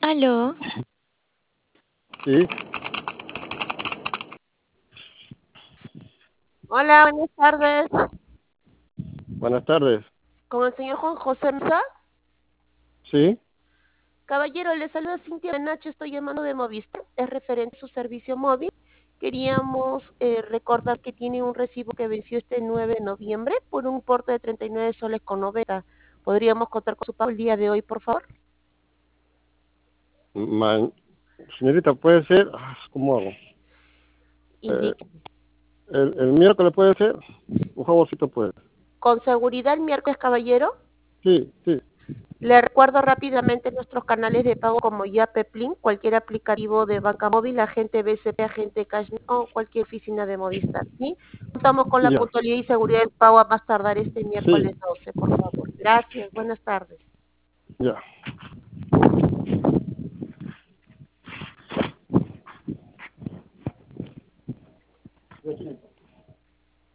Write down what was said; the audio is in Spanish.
Aló, Sí, Hola, buenas tardes. buenas tardes. Con el señor Juan José Mesa. Sí, Caballero, le saluda Cintia Benacho, estoy llamando de Movistar. Es referente a su servicio móvil. Queríamos recordar que tiene un recibo que venció este 9 de noviembre por un importe de 39 soles con 90. ¿Podríamos contar con su pago el día de hoy, por favor? ma- señorita, puede ser, ¿cómo hago? Eh, Indique. el miércoles puede ser, un favorcito puede. Con seguridad el miércoles, caballero. Sí, sí, Le recuerdo rápidamente nuestros canales de pago como Yape, Plin, cualquier aplicativo de banca móvil, agente BCP, agente Cash o cualquier oficina de Movistar. ¿Sí? Contamos con la ya, puntualidad y seguridad del pago a más tardar este sí, miércoles 12, por favor. Gracias, buenas tardes. ya.